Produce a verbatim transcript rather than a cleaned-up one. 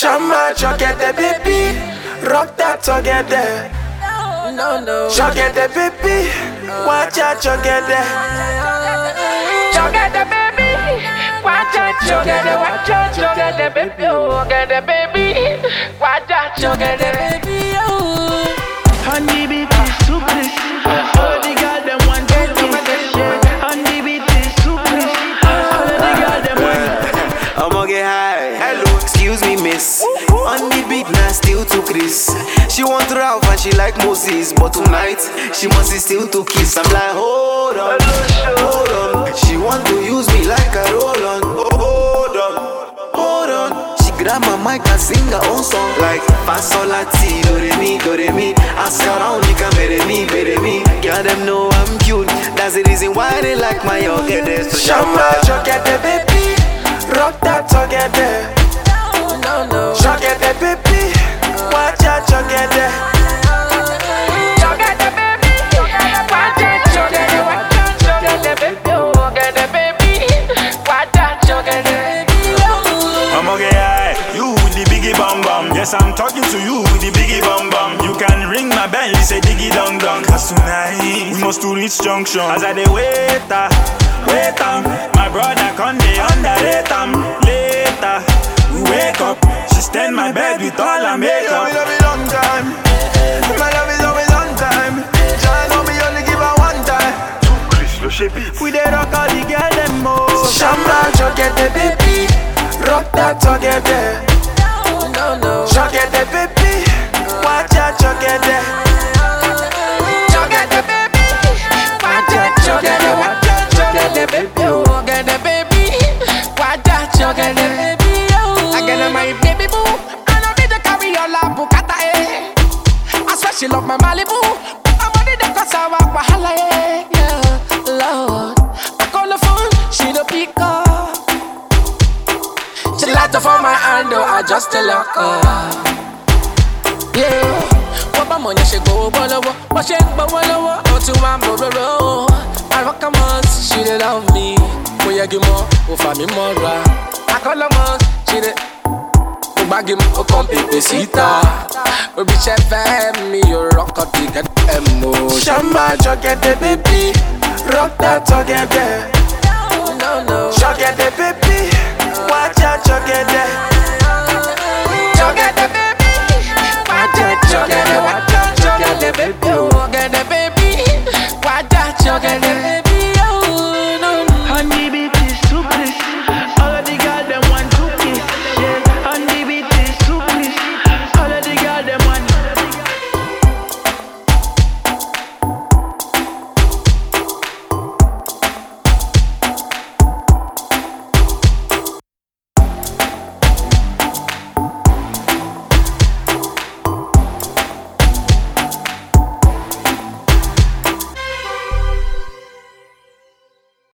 Shama, together, baby. Rock that together. No, no. Together, baby. Watch out, together. Together, baby. Watch out, together. Watch out, together, baby. Oh, together, baby. Watch out, together, baby. Oh. Honey beat is super. All the girl them want to kiss. Honey beat is super. All the girl them want. I'ma get high. Hello, excuse me, miss. On the beat now still to Chris. She want to Ralph and she like Moses, but tonight she must still to kiss. I'm like, hold on, hold on. She want to use me like a roll on. Hold on, hold on. She grab my mic and sing her own song like fa sol la ti do re mi do re mi. Ask around you can bere mi bere mi. Girl them know I'm cute. That's the reason why they like my youngest. So Shama, together, baby. Rock that together. No, no. Together, baby. Watch out, together. Together, baby. Watch out, together. Watch out, together, baby. Oh, together, baby. Watch out, together, baby. I'ma get high, you with the biggie bum bum. Yes, I'm talking to you with the biggie bum bum. You can ring my bell, you say diggy dong dong. Cause tonight, we must to reach junction. As I dey wait, ah, wait am. My brother come dey underrate am. Later, we wake up. She stand my bed with all her makeup. Me love it long time. My love is always on time. Shine on me, only give her one time. We dey rock all the girl them more. Shama, together, baby. Rock that together. No, no. Together, baby. Watch out, together. Together, baby. Watch out, together. Watch out, together, baby. Oh, together, baby. Watch out, together, baby. Oh, I get my baby boo. I know me to carry your lap, bukata eh. I swear she love my Malibu. I'm money that cause I walk wahala eh. Yeah, Lord. I call the phone, she don't pick up. She light up on my hand, though I just tell her uh. Yeah. What my money she go bolo wo, what she go bolo wo, oh to one bro bro. I rock a month, she dey love me. Boy I give more, oh for me more. I call a month, she dey. Oh bagi mo, oh come pipesita. Oh bitch F M me, you rock a ticket emotion. Shama, together, baby. Rock that together. No no. Together, baby. Watch out, together.